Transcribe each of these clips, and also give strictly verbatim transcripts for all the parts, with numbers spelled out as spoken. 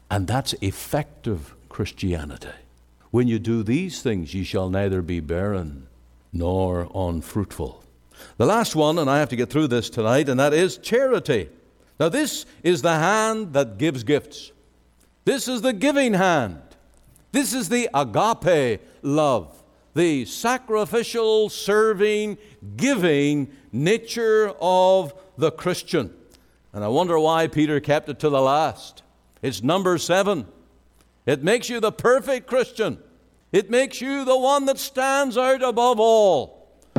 And that's effective Christianity. When you do these things, ye shall neither be barren nor unfruitful. The last one, and I have to get through this tonight, and that is charity. Now this is the hand that gives gifts. This is the giving hand. This is the agape love, the sacrificial, serving, giving nature of the Christian. And I wonder why Peter kept it to the last. It's number seven. It makes you the perfect Christian. It makes you the one that stands out above all.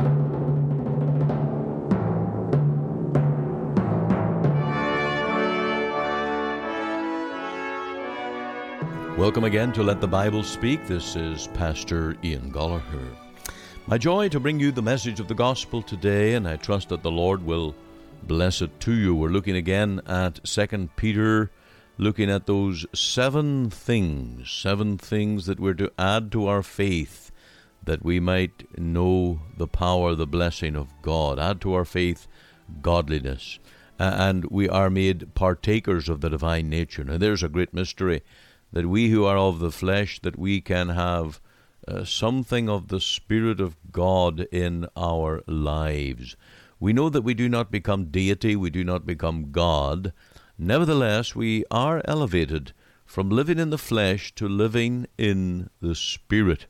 Welcome again to Let the Bible Speak. This is Pastor Ian Gallagher. My joy to bring you the message of the gospel today, and I trust that the Lord will bless it to you. We're looking again at Second Peter, looking at those seven things, seven things that we're to add to our faith, that we might know the power, the blessing of God. Add to our faith godliness, and we are made partakers of the divine nature. Now there's a great mystery, that we who are of the flesh, that we can have uh, something of the Spirit of God in our lives. We know that we do not become deity, we do not become God. Nevertheless, we are elevated from living in the flesh to living in the Spirit.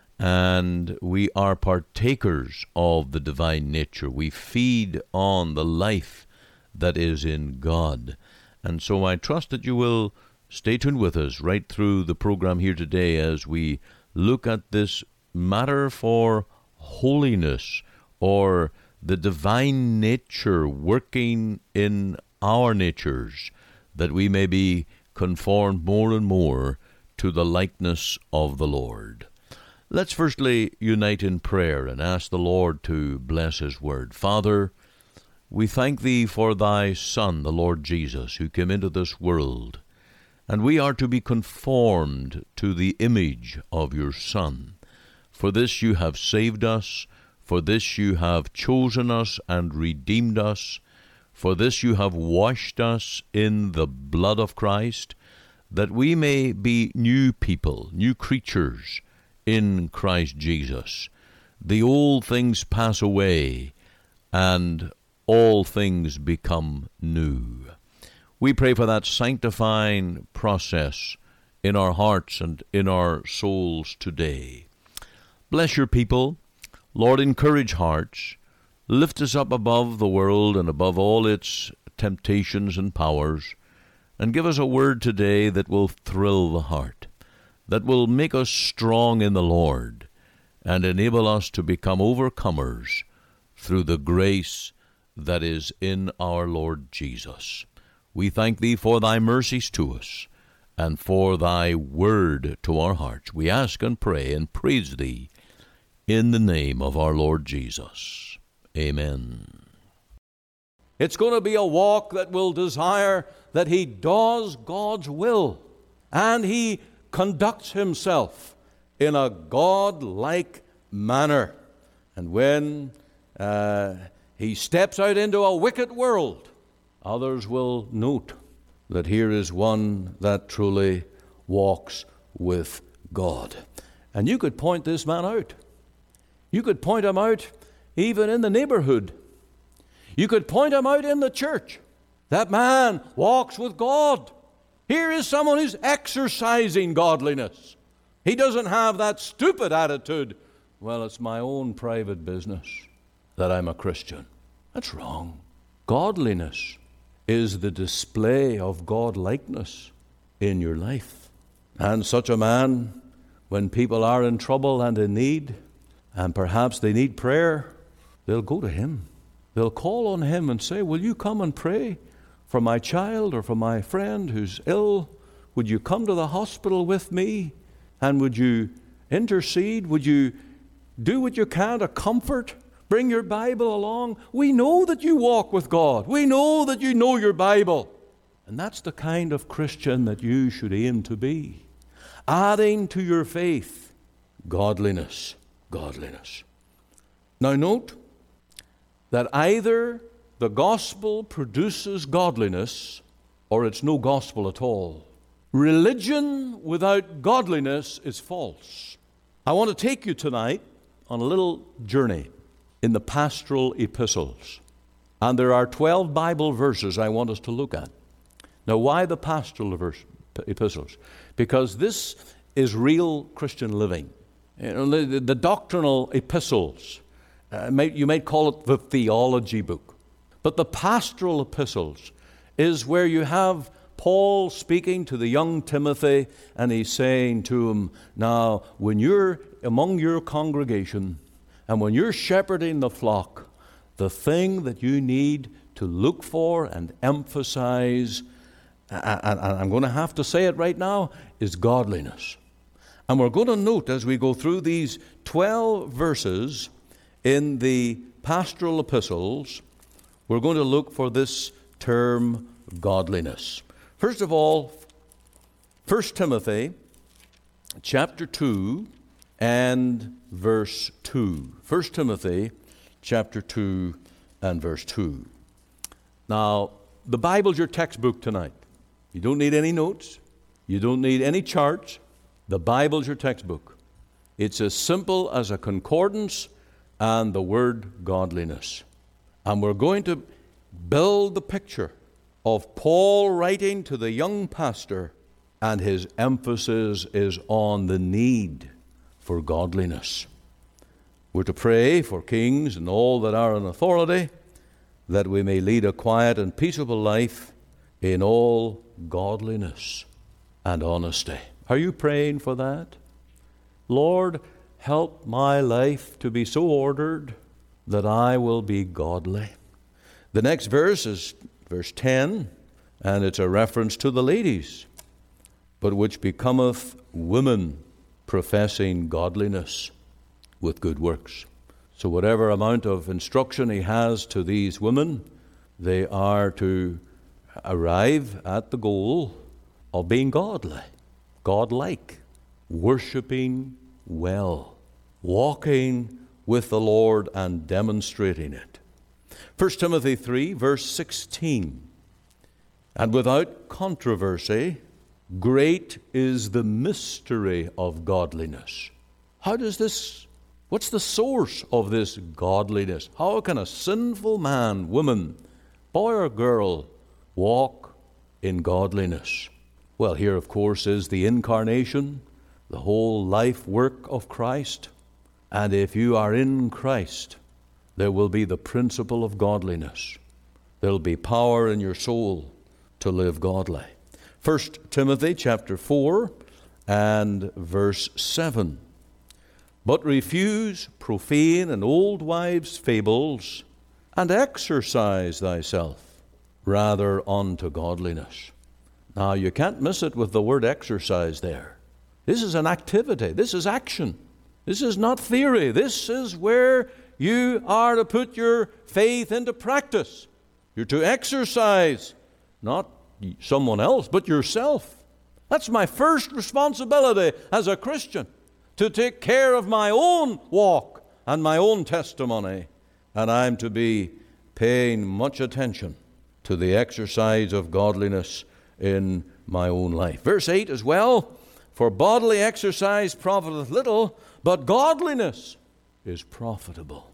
And we are partakers of the divine nature. We feed on the life that is in God. And so I trust that you will stay tuned with us right through the program here today as we look at this matter for holiness, or the divine nature working in our natures, that we may be conformed more and more to the likeness of the Lord. Let's firstly unite in prayer and ask the Lord to bless His word. Father, we thank Thee for Thy Son, the Lord Jesus, who came into this world, and we are to be conformed to the image of Your Son. For this You have saved us, for this You have chosen us and redeemed us, for this You have washed us in the blood of Christ, that we may be new people, new creatures in Christ Jesus. The old things pass away, and all things become new. We pray for that sanctifying process in our hearts and in our souls today. Bless Your people. Lord, encourage hearts. Lift us up above the world and above all its temptations and powers, and give us a word today that will thrill the heart, that will make us strong in the Lord, and enable us to become overcomers through the grace that is in our Lord Jesus. We thank Thee for Thy mercies to us, and for Thy word to our hearts. We ask and pray and praise Thee in the name of our Lord Jesus. Amen. It's going to be a walk that will desire that he does God's will, and he conducts himself in a God-like manner. And when uh, he steps out into a wicked world, others will note that here is one that truly walks with God. And you could point this man out. You could point him out even in the neighborhood. You could point him out in the church. That man walks with God. Here is someone who's exercising godliness. He doesn't have that stupid attitude, well, it's my own private business that I'm a Christian. That's wrong. Godliness is the display of God-likeness in your life. And such a man, when people are in trouble and in need, and perhaps they need prayer, they'll go to him. They'll call on him and say, will you come and pray for my child or for my friend who's ill? Would you come to the hospital with me? And would you intercede? Would you do what you can to comfort? Bring your Bible along. We know that you walk with God. We know that you know your Bible. And that's the kind of Christian that you should aim to be. Adding to your faith, godliness, godliness. Now note that either the gospel produces godliness or it's no gospel at all. Religion without godliness is false. I want to take you tonight on a little journey in the pastoral epistles. And there are twelve Bible verses I want us to look at. Now, why the pastoral verse, epistles? Because this is real Christian living. You know, the, the doctrinal epistles, uh, may, you might call it the theology book. But the pastoral epistles is where you have Paul speaking to the young Timothy, and he's saying to him, now, when you're among your congregation, and when you're shepherding the flock, the thing that you need to look for and emphasize, and I'm going to have to say it right now, is godliness. And we're going to note as we go through these twelve verses in the pastoral epistles, we're going to look for this term godliness. First of all, First Timothy chapter two and verse two. First Timothy chapter two and verse two. Now, the Bible's your textbook tonight. You don't need any notes. You don't need any charts. The Bible's your textbook. It's as simple as a concordance and the word godliness. And we're going to build the picture of Paul writing to the young pastor, and his emphasis is on the need for godliness. We're to pray for kings and all that are in authority, that we may lead a quiet and peaceable life in all godliness and honesty. Are you praying for that? Lord, help my life to be so ordered that I will be godly. The next verse is verse ten, and it's a reference to the ladies. But which becometh women professing godliness with good works. So whatever amount of instruction he has to these women, they are to arrive at the goal of being godly, godlike, worshiping well, walking with the Lord and demonstrating it. First Timothy three, verse sixteen. And without controversy, great is the mystery of godliness. How does this, what's the source of this godliness? How can a sinful man, woman, boy or girl, walk in godliness? Well, here, of course, is the incarnation, the whole life work of Christ. And if you are in Christ, there will be the principle of godliness. There will be power in your soul to live godly. First Timothy chapter four and verse seven. But refuse profane and old wives' fables, and exercise thyself rather unto godliness. Now, you can't miss it with the word exercise there. This is an activity. This is action. This is not theory. This is where you are to put your faith into practice. You're to exercise, not someone else, but yourself. That's my first responsibility as a Christian, to take care of my own walk and my own testimony. And I'm to be paying much attention to the exercise of godliness in my own life. Verse eight as well, for bodily exercise profiteth little, but godliness is profitable.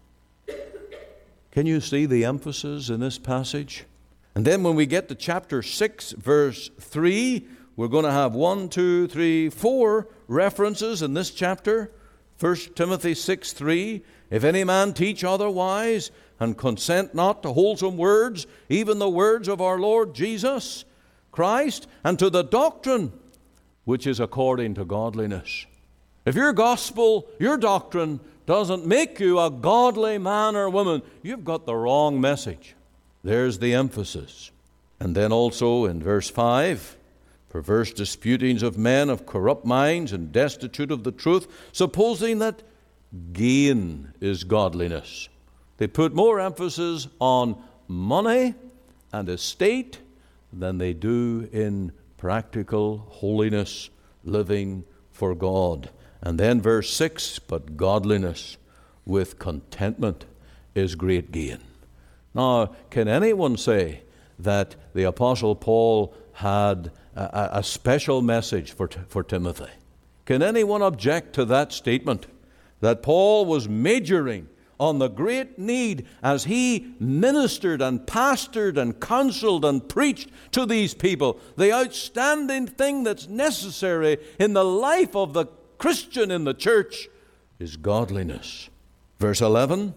Can you see the emphasis in this passage? And then when we get to chapter six, verse three, we're going to have one, two, three, four references in this chapter. First Timothy six, three, if any man teach otherwise, and consent not to wholesome words, even the words of our Lord Jesus Christ, and to the doctrine which is according to godliness. If your gospel, your doctrine, doesn't make you a godly man or woman, you've got the wrong message. There's the emphasis. And then also in verse five, perverse disputings of men of corrupt minds and destitute of the truth, supposing that gain is godliness. They put more emphasis on money and estate than they do in practical holiness, living for God. And then verse six, but godliness with contentment is great gain. Now, can anyone say that the Apostle Paul had a, a special message for, for Timothy. Can anyone object to that statement? That Paul was majoring on the great need as he ministered and pastored and counseled and preached to these people. The outstanding thing that's necessary in the life of the Christian in the church is godliness. Verse eleven,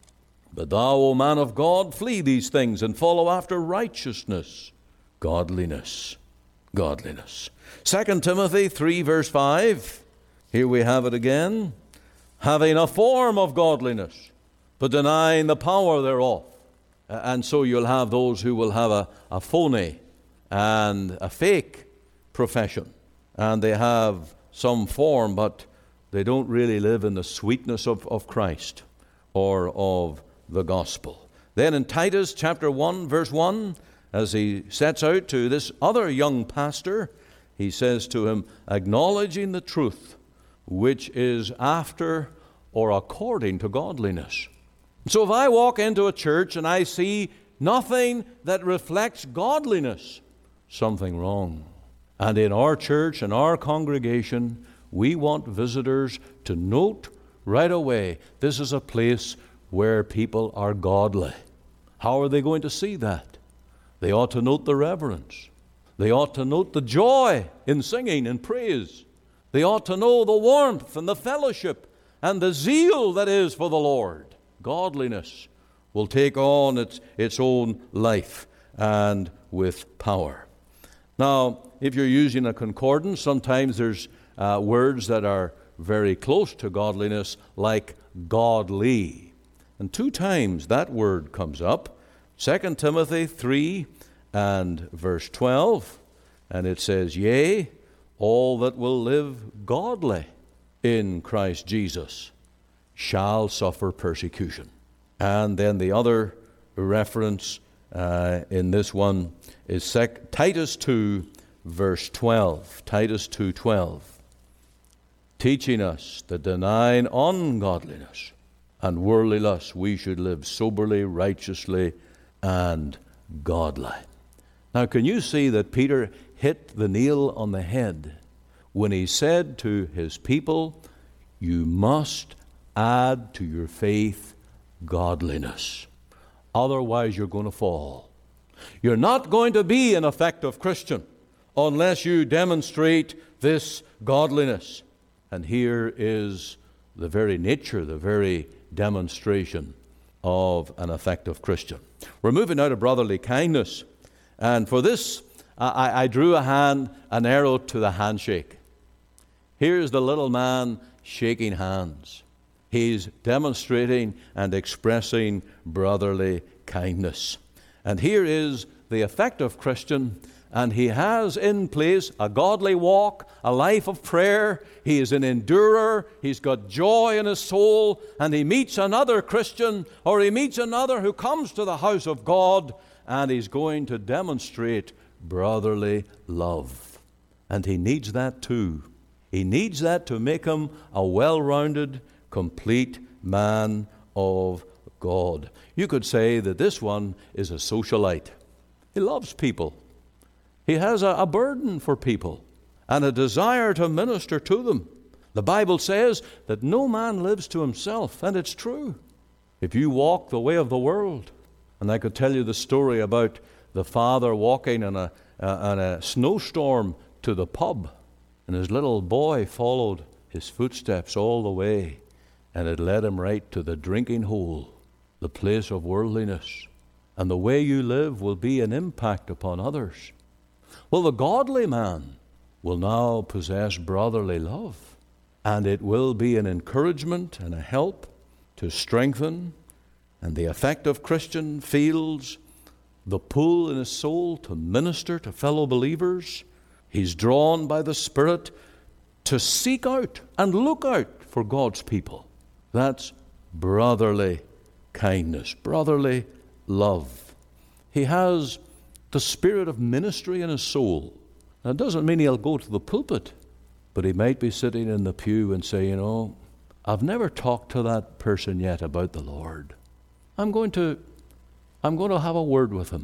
but thou, O man of God, flee these things and follow after righteousness, godliness, godliness. Second Timothy three, verse five, here we have it again. Having a form of godliness, but denying the power thereof. And so you'll have those who will have a, a phony and a fake profession. And they have some form, but they don't really live in the sweetness of, of Christ or of the gospel. Then in Titus chapter one, verse one, as he sets out to this other young pastor, he says to him, acknowledging the truth, which is after or according to godliness. So if I walk into a church and I see nothing that reflects godliness, something wrong. And in our church and our congregation, we want visitors to note right away, this is a place where people are godly. How are they going to see that? They ought to note the reverence. They ought to note the joy in singing and praise. They ought to know the warmth and the fellowship and the zeal that is for the Lord. Godliness will take on its, its own life and with power. Now, if you're using a concordance, sometimes there's uh, words that are very close to godliness, like godly. And two times that word comes up. Second Timothy three and verse twelve. And it says, yea, all that will live godly in Christ Jesus shall suffer persecution. And then the other reference uh, in this one is sec- Titus two, verse twelve. Titus two twelve. Teaching us that denying ungodliness and worldly lust, we should live soberly, righteously, and godly. Now, can you see that Peter hit the nail on the head when he said to his people, you must add to your faith godliness. Otherwise, you're going to fall. You're not going to be an effective Christian unless you demonstrate this godliness. And here is the very nature, the very demonstration of an effective Christian. We're moving out of brotherly kindness. And for this, I, I drew a hand, an arrow to the handshake. Here's the little man shaking hands. He's demonstrating and expressing brotherly kindness. And here is the effective Christian, and he has in place a godly walk, a life of prayer. He is an endurer. He's got joy in his soul, and he meets another Christian, or he meets another who comes to the house of God, and he's going to demonstrate brotherly love. And he needs that too. He needs that to make him a well-rounded, complete man of God. You could say that this one is a socialite. He loves people. He has a, a burden for people and a desire to minister to them. The Bible says that no man lives to himself, and it's true. If you walk the way of the world, and I could tell you the story about the father walking in a, uh, in a snowstorm to the pub, and his little boy followed his footsteps all the way, and it led him right to the drinking hole, the place of worldliness. And the way you live will be an impact upon others. Well, the godly man will now possess brotherly love, and it will be an encouragement and a help to strengthen. And the effective Christian feels the pull in his soul to minister to fellow believers. He's drawn by the Spirit to seek out and look out for God's people. That's brotherly kindness, brotherly love. He has the spirit of ministry in his soul. That doesn't mean he'll go to the pulpit, but he might be sitting in the pew and say, you know, I've never talked to that person yet about the Lord. I'm going to, I'm going to have a word with him.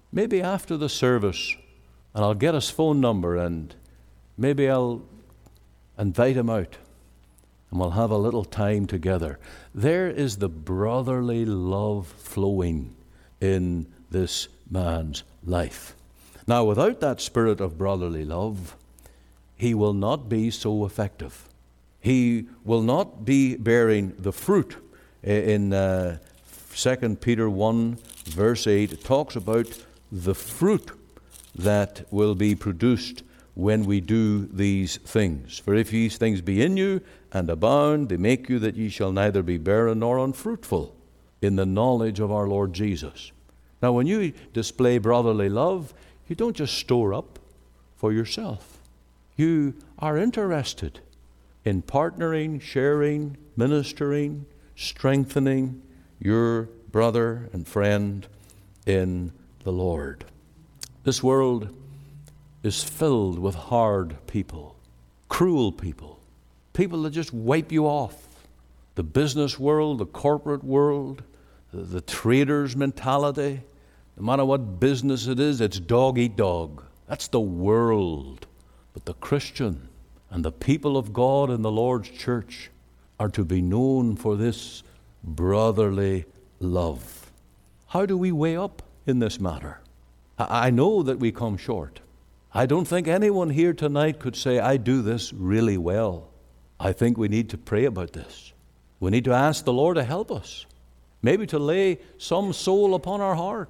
maybe after the service, and I'll get his phone number, and maybe I'll invite him out, and we'll have a little time together. There is the brotherly love flowing in this man's life. Now, without that spirit of brotherly love, he will not be so effective. He will not be bearing the fruit. In uh, Second Peter one, verse eight, it talks about the fruit that will be produced when we do these things. For if these things be in you and abound, they make you that ye shall neither be barren nor unfruitful in the knowledge of our Lord Jesus. Now, when you display brotherly love, you don't just store up for yourself. You are interested in partnering, sharing, ministering, strengthening your brother and friend in the Lord. This world is filled with hard people, cruel people, people that just wipe you off. The business world, the corporate world, the, the trader's mentality, no matter what business it is, it's dog eat dog. That's the world. But the Christian and the people of God in the Lord's church are to be known for this brotherly love. How do we weigh up in this matter? I know that we come short. I don't think anyone here tonight could say, I do this really well. I think we need to pray about this. We need to ask the Lord to help us, maybe to lay some soul upon our heart.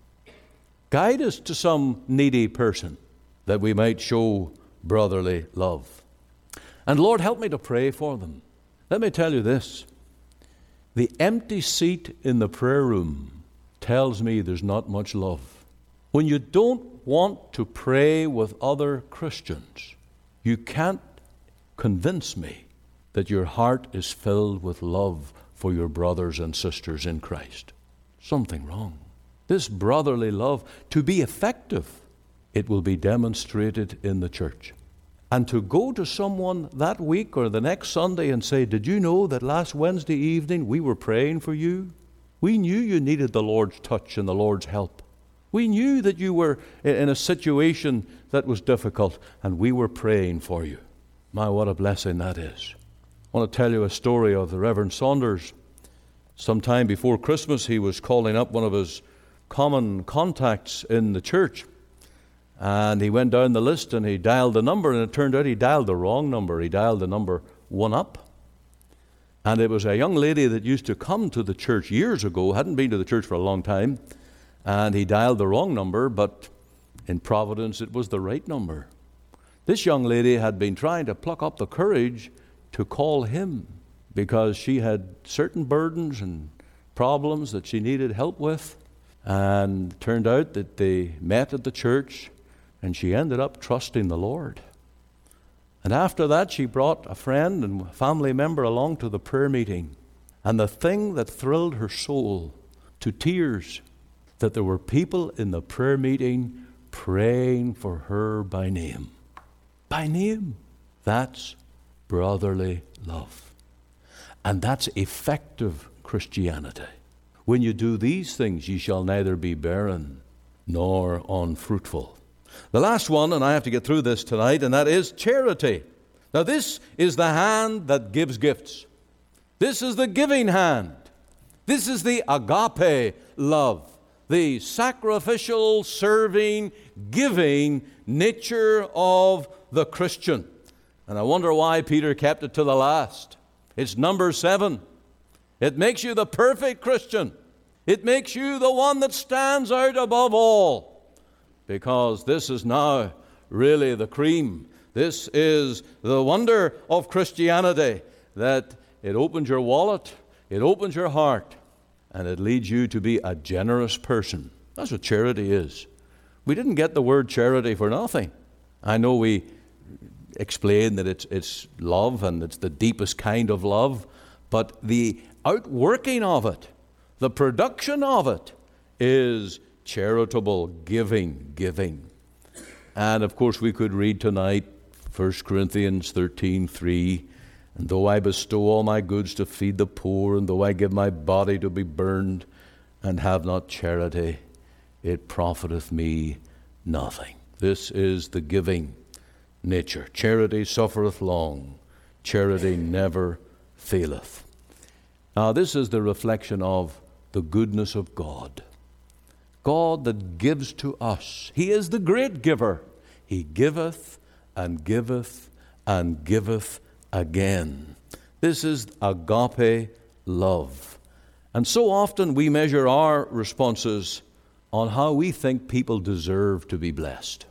Guide us to some needy person that we might show brotherly love. And Lord, help me to pray for them. Let me tell you this. The empty seat in the prayer room tells me there's not much love. When you don't want to pray with other Christians, you can't convince me that your heart is filled with love for your brothers and sisters in Christ. Something wrong. This brotherly love, to be effective, it will be demonstrated in the church. And to go to someone that week or the next Sunday and say, did you know that last Wednesday evening we were praying for you? We knew you needed the Lord's touch and the Lord's help. We knew that you were in a situation that was difficult, and we were praying for you. My, what a blessing that is. I want to tell you a story of the Reverend Saunders. Sometime before Christmas, he was calling up one of his common contacts in the church. And he went down the list and he dialed the number, and it turned out he dialed the wrong number. He dialed the number one up. And it was a young lady that used to come to the church years ago, hadn't been to the church for a long time, and he dialed the wrong number, but in Providence it was the right number. This young lady had been trying to pluck up the courage to call him because she had certain burdens and problems that she needed help with. And it turned out that they met at the church, and she ended up trusting the Lord. And after that, she brought a friend and family member along to the prayer meeting. And the thing that thrilled her soul to tears, that there were people in the prayer meeting praying for her by name. By name. That's brotherly love. And that's effective Christianity. When you do these things, ye shall neither be barren nor unfruitful. The last one, and I have to get through this tonight, and that is charity. Now, this is the hand that gives gifts. This is the giving hand. This is the agape love, the sacrificial, serving, giving nature of the Christian. And I wonder why Peter kept it to the last. It's number seven. It makes you the perfect Christian. It makes you the one that stands out above all. Because this is now really the cream. This is the wonder of Christianity, that it opens your wallet, it opens your heart, and it leads you to be a generous person. That's what charity is. We didn't get the word charity for nothing. I know we explain that it's, it's love, and it's the deepest kind of love, but the outworking of it, the production of it, is charitable giving, giving. And of course we could read tonight First Corinthians thirteen three, and though I bestow all my goods to feed the poor, and though I give my body to be burned, and have not charity, it profiteth me nothing. This is the giving nature. Charity suffereth long. Charity never faileth. Now, this is the reflection of the goodness of God. God that gives to us. He is the great giver. He giveth and giveth and giveth again. This is agape love. And so often we measure our responses on how we think people deserve to be blessed.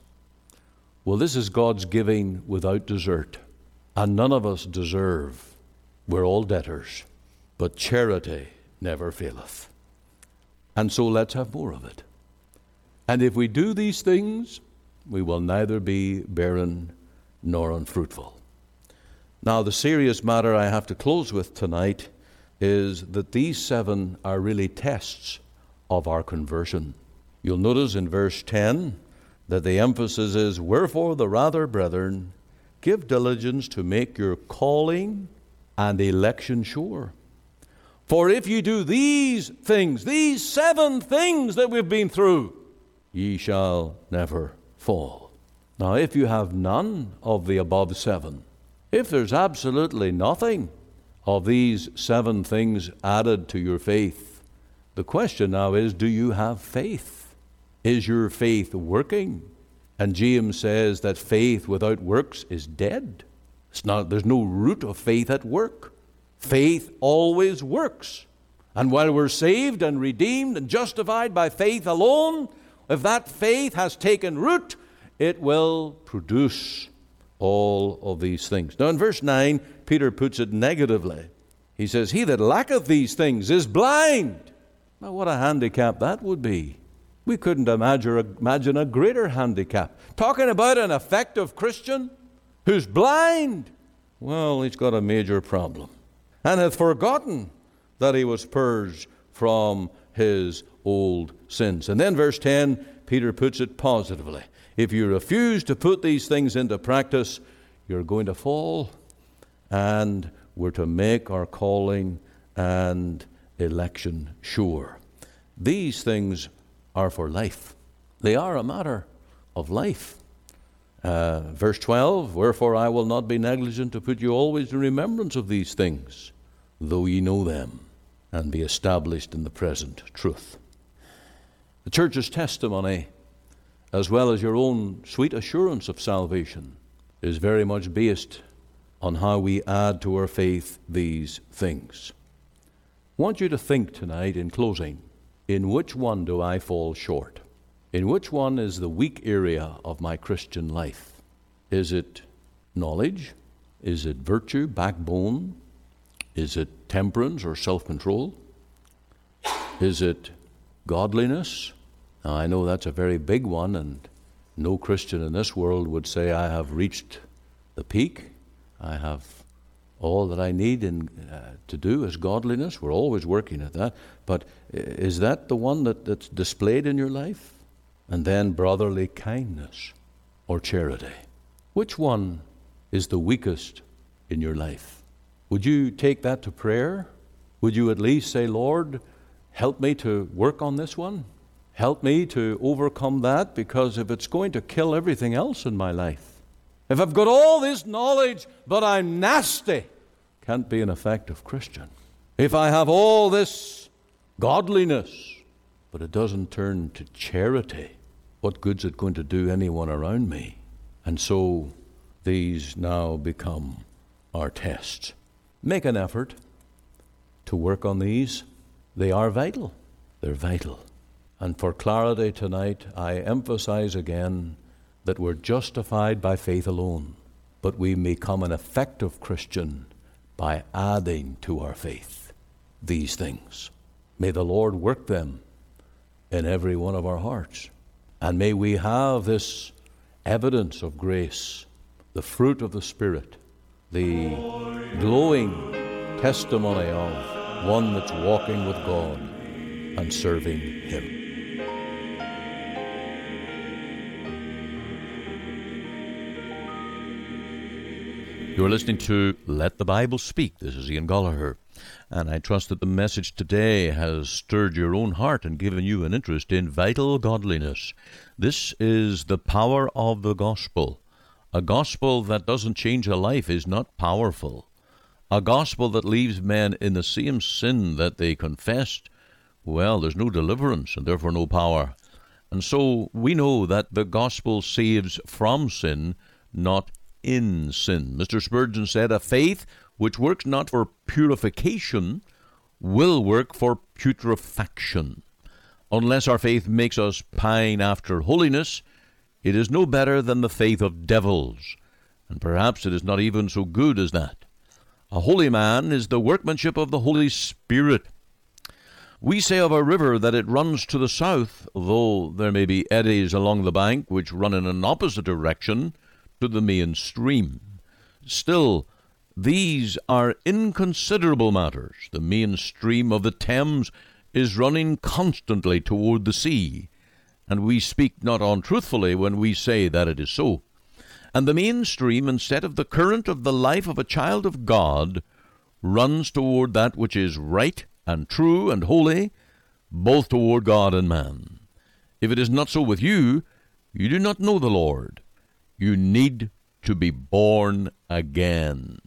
Well, this is God's giving without desert. And none of us deserve. We're all debtors. But charity never faileth. And so let's have more of it. And if we do these things, we will neither be barren nor unfruitful. Now, the serious matter I have to close with tonight is that these seven are really tests of our conversion. You'll notice in verse ten that the emphasis is, wherefore the rather, brethren, give diligence to make your calling and election sure. For if you do these things, these seven things that we've been through, ye shall never fall. Now, if you have none of the above seven, if there's absolutely nothing of these seven things added to your faith, the question now is, do you have faith? Is your faith working? And James says that faith without works is dead. It's not, there's no root of faith at work. Faith always works. And while we're saved and redeemed and justified by faith alone, if that faith has taken root, it will produce all of these things. Now in verse nine, Peter puts it negatively. He says, he that lacketh these things is blind. Now what a handicap that would be. We couldn't imagine, imagine a greater handicap. Talking about an effective Christian who's blind. Well, he's got a major problem. And hath forgotten that he was purged from his old sins. And then verse ten, Peter puts it positively. If you refuse to put these things into practice, you're going to fall, and we're to make our calling and election sure. These things are for life. They are a matter of life. Uh, verse twelve, wherefore I will not be negligent to put you always in remembrance of these things, though ye know them, and be established in the present truth. The church's testimony, as well as your own sweet assurance of salvation, is very much based on how we add to our faith these things. I want you to think tonight, in closing, in which one do I fall short? In which one is the weak area of my Christian life? Is it knowledge? Is it virtue, backbone? Is it temperance or self-control? Is it godliness? Now, I know that's a very big one, and no Christian in this world would say, I have reached the peak. I have all that I need in, uh, to do is godliness. We're always working at that. But is that the one that, that's displayed in your life? And then brotherly kindness or charity. Which one is the weakest in your life? Would you take that to prayer? Would you at least say, Lord, help me to work on this one? Help me to overcome that, because if it's going to kill everything else in my life, if I've got all this knowledge but I'm nasty, can't be an effective Christian. If I have all this godliness but it doesn't turn to charity, what good's it going to do anyone around me? And so these now become our tests. Make an effort to work on these. They are vital. They're vital. And for clarity tonight, I emphasize again that we're justified by faith alone, but we become an effective Christian by adding to our faith these things. May the Lord work them in every one of our hearts. And may we have this evidence of grace, the fruit of the Spirit, the glowing testimony of one that's walking with God and serving Him. You're listening to Let the Bible Speak. This is Ian Gollaher, and I trust that the message today has stirred your own heart and given you an interest in vital godliness. This is the power of the gospel. A gospel that doesn't change a life is not powerful. A gospel that leaves men in the same sin that they confessed, well, there's no deliverance and therefore no power. And so we know that the gospel saves from sin, not in sin. Mister Spurgeon said, "A faith which works not for purification will work for putrefaction. Unless our faith makes us pine after holiness, it is no better than the faith of devils, and perhaps it is not even so good as that. A holy man is the workmanship of the Holy Spirit. We say of a river that it runs to the south, though there may be eddies along the bank which run in an opposite direction to the main stream. Still, these are inconsiderable matters. The main stream of the Thames is running constantly toward the sea, and we speak not untruthfully when we say that it is so. And the main stream, instead of the current of the life of a child of God, runs toward that which is right and true and holy, both toward God and man. If it is not so with you, you do not know the Lord. You need to be born again."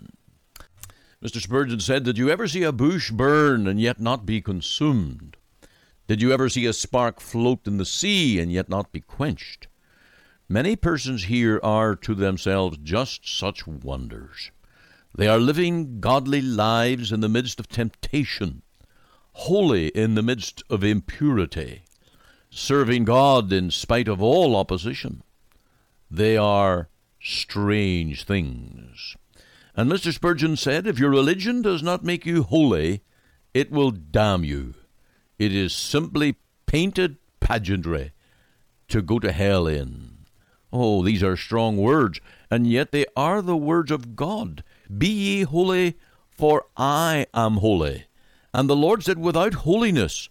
Mister Spurgeon said, "Did you ever see a bush burn and yet not be consumed? Did you ever see a spark float in the sea and yet not be quenched?" Many persons here are to themselves just such wonders. They are living godly lives in the midst of temptation, holy in the midst of impurity, serving God in spite of all opposition. They are strange things. And Mister Spurgeon said, "If your religion does not make you holy, it will damn you. It is simply painted pageantry to go to hell in." Oh, these are strong words, and yet they are the words of God. "Be ye holy, for I am holy." And the Lord said, "Without holiness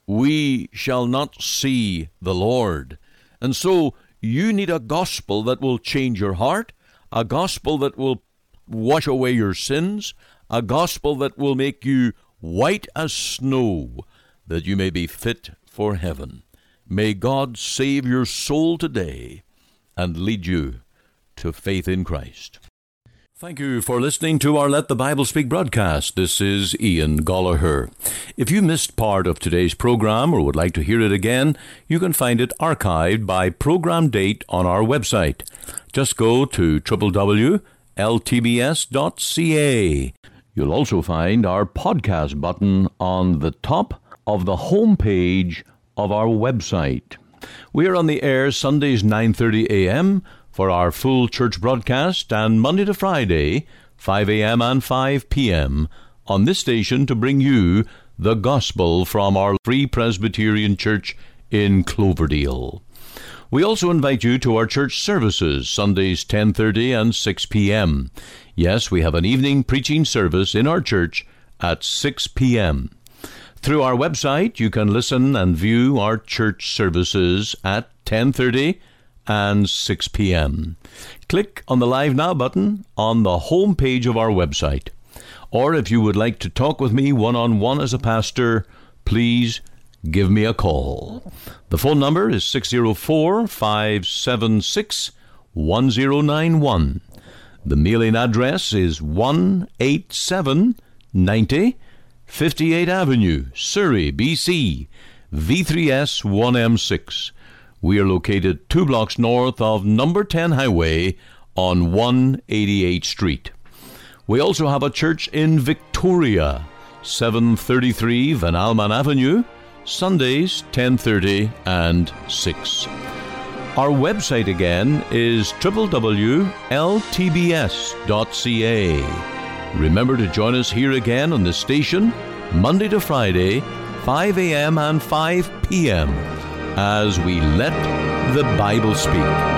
we shall not see the Lord." And so you need a gospel that will change your heart, a gospel that will wash away your sins, a gospel that will make you white as snow, that you may be fit for heaven. May God save your soul today and lead you to faith in Christ. Thank you for listening to our Let the Bible Speak broadcast. This is Ian Gollaher. If you missed part of today's program or would like to hear it again, you can find it archived by program date on our website. Just go to w w w dot l t b s dot c a. You'll also find our podcast button on the top of the home page of our website. We are on the air Sundays nine thirty a.m., for our full church broadcast, and Monday to Friday, five a.m. and five p.m. on this station to bring you the gospel from our Free Presbyterian Church in Cloverdale. We also invite you to our church services, Sundays ten thirty and six p.m. Yes, we have an evening preaching service in our church at six p.m. Through our website, you can listen and view our church services at ten thirty and six p.m. Click on the Live Now button on the home page of our website. Or if you would like to talk with me one-on-one as a pastor, please give me a call. The phone number is six oh four, five seven six, one oh nine one. The mailing address is one eighty-seven ninety fifty-eighth Avenue, Surrey, B C, V three S one M six. We are located two blocks north of number ten Highway on one eighty-eighth Street. We also have a church in Victoria, seven thirty-three Van Alman Avenue, Sundays ten thirty and six. Our website again is w w w dot l t b s dot c a. Remember to join us here again on this station, Monday to Friday, five a.m. and five p.m., as we let the Bible speak.